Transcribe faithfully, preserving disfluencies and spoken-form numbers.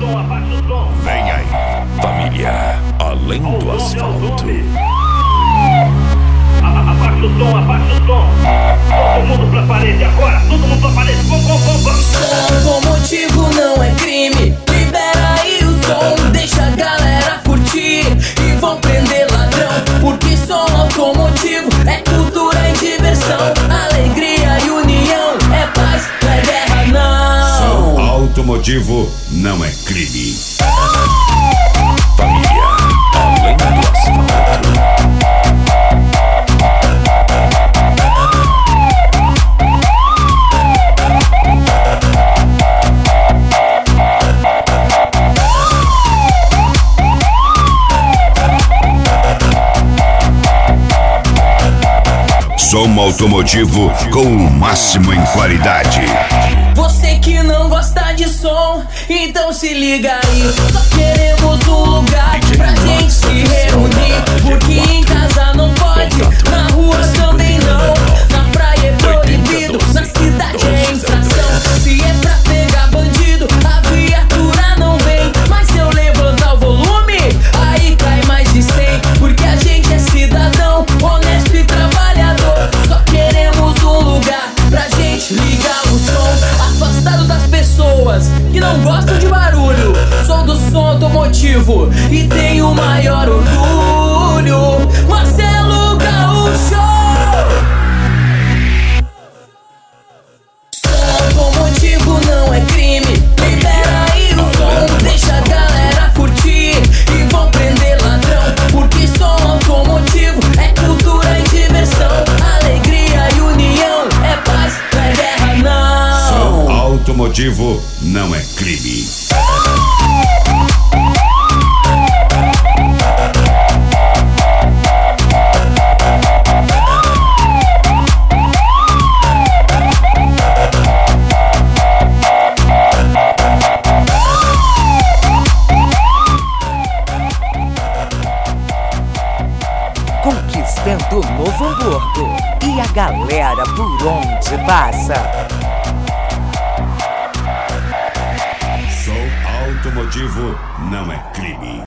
Vem aí, família, além do asfalto. Abaixa o som, abaixa o som. Todo mundo pra parede agora, todo mundo pra parede. Vamos, vamos, vamos. Som automotivo não é crime. Libera aí o som, deixa a galera curtir. E vão prender ladrão, porque som automotivo é cultura e diversão. Alegria e união, é paz, não é guerra não. Som automotivo não é crime. Família, além do asfalto. Som automotivo com o máximo em qualidade. Você que não gosta de som, então se liga aí. Só queremos um lugar pra gente se reunir. Porque em casa não pode, na rua também não. Na praia é proibido, na cidade é infração. Se é pra pegar bandido, a viatura não vem. Mas se eu levantar o volume, aí cai mais de cem. Porque a gente é cidadão, honesto e trabalhador. Só queremos um lugar pra gente ligar o som, afastado das pessoas que não gostam de barulho. Sou do som automotivo e tenho o maior orgulho. Marcelo Gaúcho. Som automotivo não é crime. Libera aí o som, deixa a galera curtir. E vão prender ladrão, porque som automotivo é cultura e diversão. Alegria e união, é paz, não é guerra não. Som automotivo não é crime. Conquistando Novo Hamburgo e a galera por onde passa. Som automotivo não é crime.